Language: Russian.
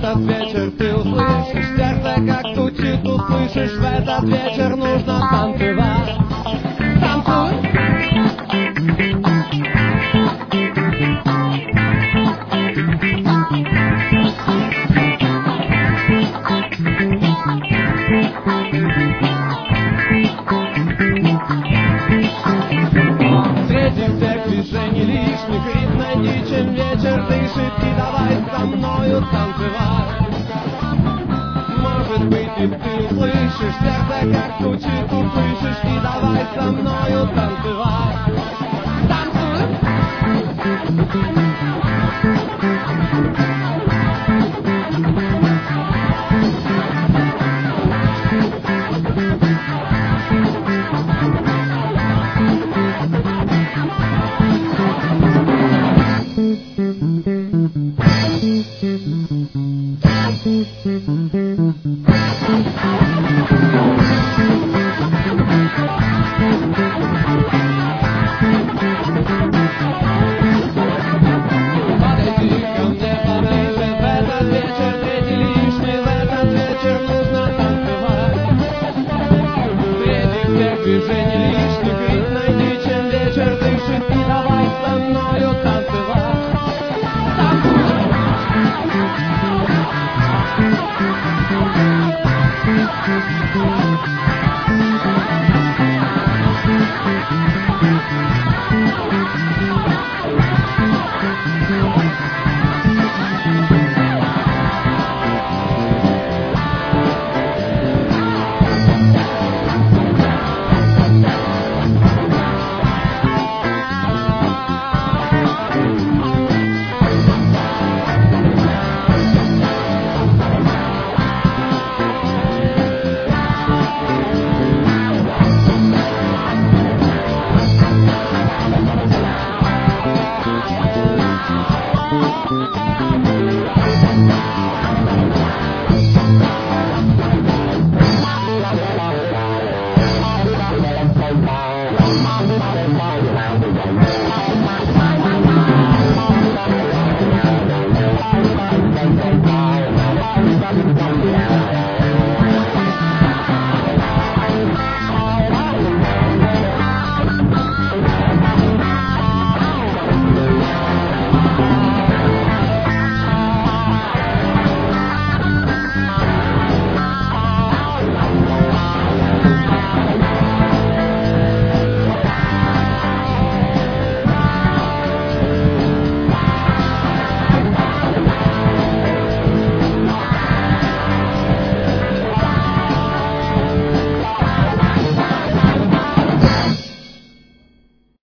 этот вечер ты услышишь сердце, как стучит, услышишь. В этот вечер нужно танцевать. Танцуй! Среди всех движений лишних ритм найди, чем вечер дышит, и давай со мною танцевать. Может быть, и ты услышишь сердце, как стучит, услышишь, и давай со мною танцевать. Танцуй! Движение лишних ритм найди, чем вечер дышит, и давай со мною танцевать.